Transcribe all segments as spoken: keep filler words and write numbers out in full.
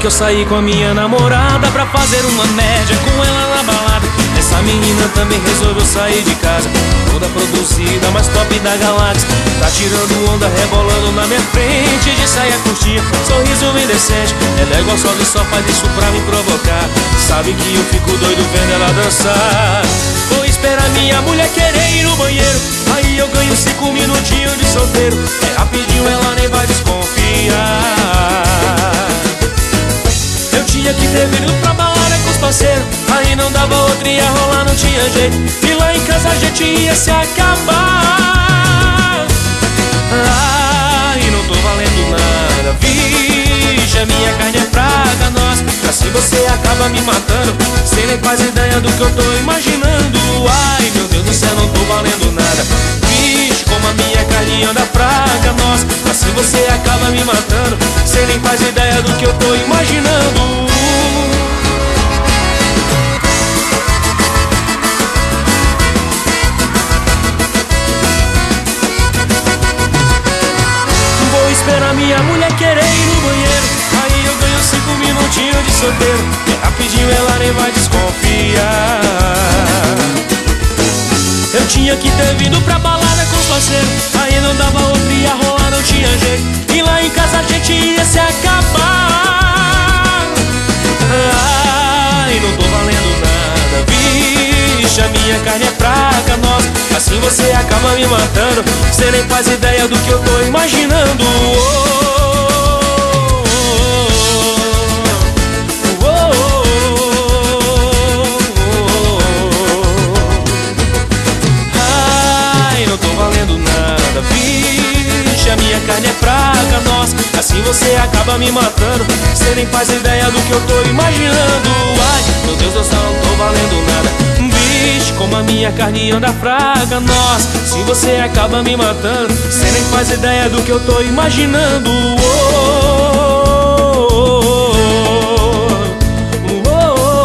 que eu saí com a minha namorada pra fazer uma média com ela na balada. Essa menina também resolveu sair de casa, toda produzida, mais top da galáxia. Tá tirando onda, rebolando na minha frente, de saia curtinha, sorriso indecente. Ela é gostosa e só faz isso pra me provocar. Sabe que eu fico doido vendo ela dançar. Vou esperar minha mulher querer ir no banheiro, aí eu ganho cinco minutinhos de solteiro. É rapidinho, ela nem vai desconfiar. Eu tinha que ter vindo pra balada com os parceiros, aí não dava outra, ia rolar, não tinha jeito. E lá em casa a gente ia se acabar. Ai, não tô valendo nada, vixe, a minha carne é fraca, nossa. Assim você acaba me matando, cê nem faz ideia do que eu tô imaginando. Ai, meu Deus do céu, não tô valendo nada, vixe, como a minha carne anda fraca, nossa. Assim você acaba me matando, cê nem faz ideia do que eu tô imaginando. Vou esperar minha mulher querer ir no banheiro, aí eu ganho cinco minutinhos de solteiro. É rapidinho, ela nem vai desconfiar. Eu tinha que ter vindo pra balada com os parceiros, aí não dava outra, ia rolar, não tinha jeito. E lá em casa a gente ia se acabar. Ai, não tô valendo nada, vixe, a minha carne é fraca, nossa. Assim você acaba me matando, cê nem faz ideia do que eu tô imaginando. Oh, oh, oh. Ai, não tô valendo nada, vixe, a minha carne é fraca, nossa. Assim você acaba me matando, cê nem faz ideia do que eu tô imaginando. Ai, meu Deus do céu, não tô valendo nada, vixe, como a minha carne anda fraca, nossa. Se você acaba me matando, cê nem faz ideia do que eu tô imaginando. Oh, oh, oh, oh,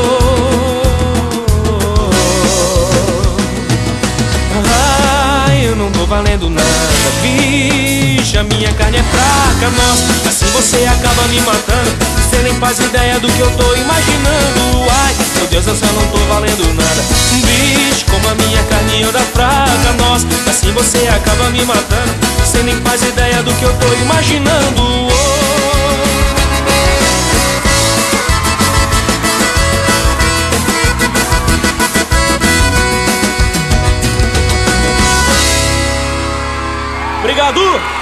oh. Ai, eu não tô valendo nada, vixe, a minha carne é fraca, nossa. Assim você acaba me matando, cê nem faz ideia do que eu tô imaginando. Ai, meu Deus, eu só não tô valendo nada, vixe, como a minha carne anda fraca, nossa. Assim você acaba me matando, cê nem faz ideia do que eu tô imaginando. Oh. Obrigado!